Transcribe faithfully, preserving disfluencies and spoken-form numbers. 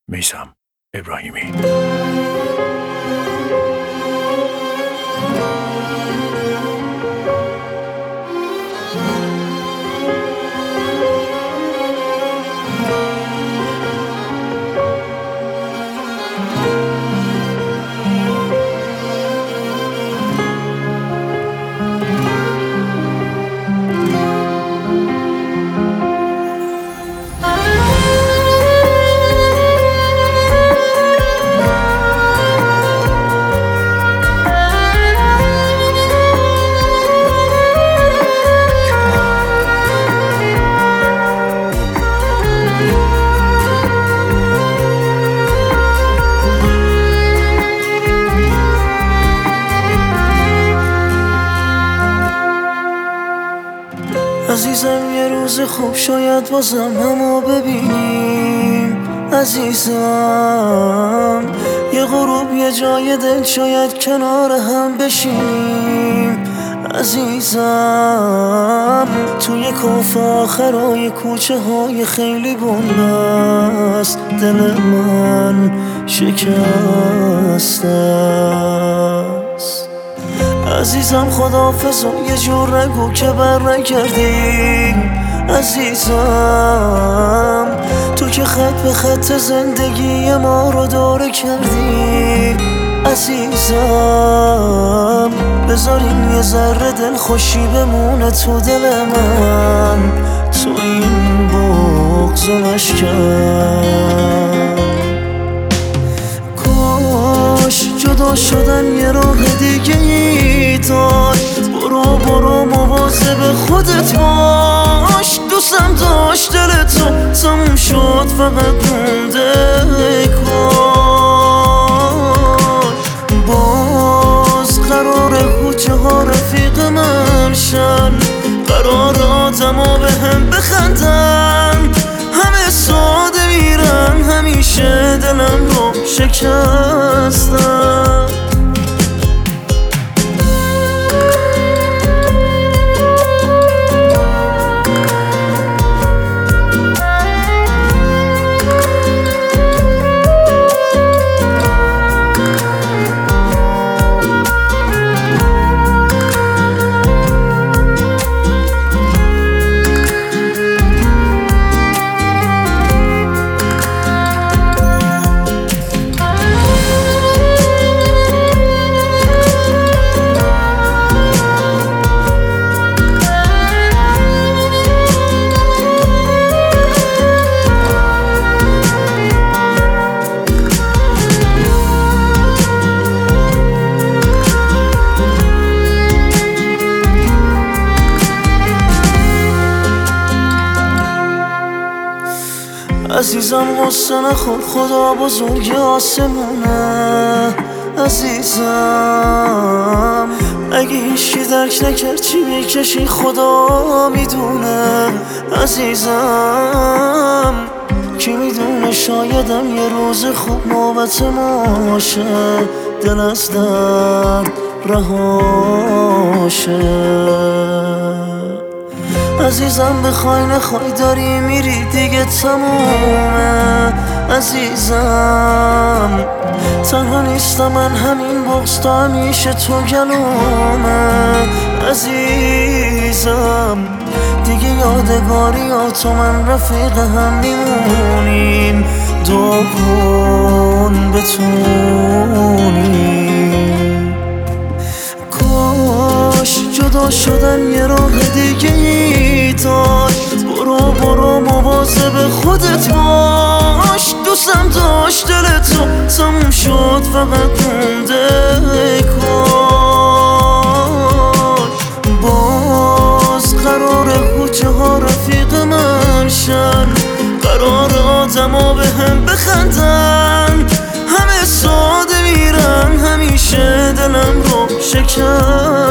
میثم ابراهیمی. عزیزم یه روز خوب شاید بازم همو ببینیم. عزیزم یه غروب یه جای دل شاید کنار هم بشینیم. عزیزم توی کاف آخرای کوچه های خیلی بنبست دل من شکسته است. عزیزم خداحافظ و یه جور نگو که بر نگردی. عزیزم تو که خط به خط زندگی ما رو داره کردی. عزیزم بذاریم یه ذره دل خوشی بمونه تو دل من، تو این بغض و نشکن. کاش جدا شدن یه راه دیگه ای داشت. برو برو مواظب خودت باش. دوستم داشت دل تو تموم شد فقط مونده کاش. باز قراره کوچه ها رفیق من شن، قرار آدم ها به هم بخندن. همه ساده میرن همیشه دلم رو شکستن. عزیزم غصه نخور خدا بزرگ آسمونه. عزیزم اگه هیچی درک نکرد چی میکشی خدا میدونه. عزیزم کی میدونه شایدم یه روز خوب نوبت ما باشه، دل از درد رهاشه. عزیزم بخوای نخوای داری میری دیگه تمومه. عزیزم تنها نیستم من، همین بغض تا همیشه تو گلومه. عزیزم دیگه یادگاری ها تو من رفیق هم میمونیم. دعا کن بتونیم. کاش جدا شدن یه راه دیگه ای داشت. برو برو مواظب خودت باش. دوستم داشت دل تو تموم شد فقط مونده کاش. باز قراره کوچه ها رفیق من شن، قرار آدم ها به هم بخندن. همه ساده میرن همیشه دلم رو شکن.